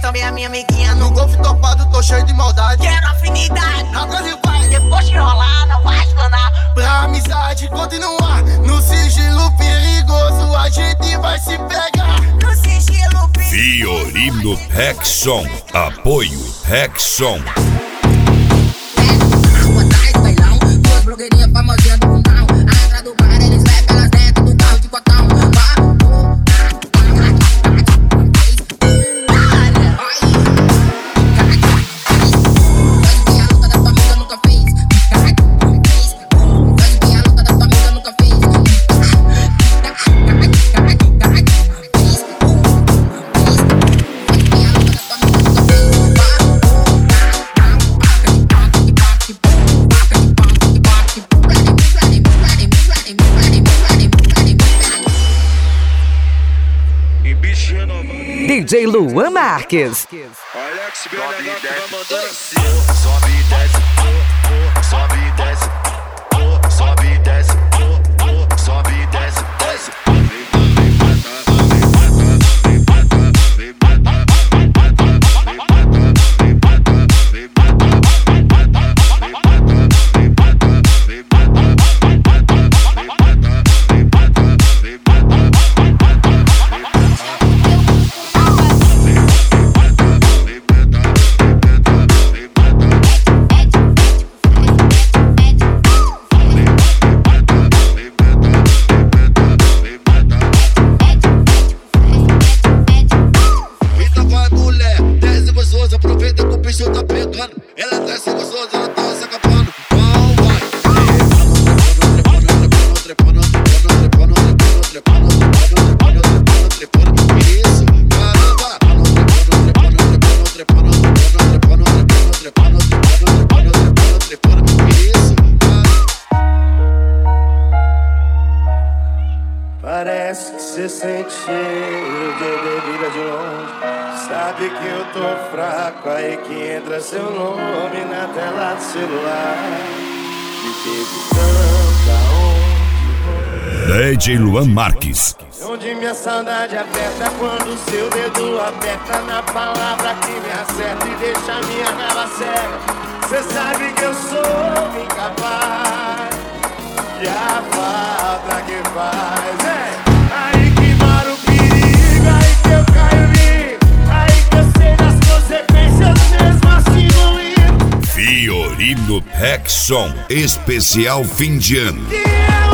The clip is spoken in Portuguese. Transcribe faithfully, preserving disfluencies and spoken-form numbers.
também a minha amiguinha. No golfe topado, tô cheio de maldade. Quero afinidade, Agora ele vai. depois de rolar, não vai explanar. Pra amizade continuar, no sigilo perigoso a gente vai se pegar. No sigilo perigoso. Fiorino Rexon. Apoio Rexon. Duas blogueirinhas famosinhas do fundão. A entrada do bar, eles levam elas dentro do carro de cotão. D J Luan Marques. Alex B N H vai mandando assim. Sobe e desce, sobe e desce, sobe e desce, sobe e desce, desce. Aproveita que o bicho tá pegando. Ela desce gostosa, ela tá se acabando. Então vai. Trepando, trepando, trepando, trepando, trepando, trepando, trepando. Isso, caramba. Trepando, trepando, trepando, trepando, trepando, trepando, trepando, trepando, trepando. Isso, parece que cê sente cheiro de bebida de longe. Sabe que eu tô fraco, aí que entra seu nome na tela do celular. Me teve tanta onde D J Luan Marques. onde minha saudade aperta quando seu dedo aperta na palavra que me acerta e deixa minha cara cega. Cê sabe que eu sou incapaz e a falta que faz é aí que mora o perigo, aí que eu caio em, aí que eu sei das consequências mesmo assim não ir. Fiorino Rexon. Especial fim de ano. Yeah!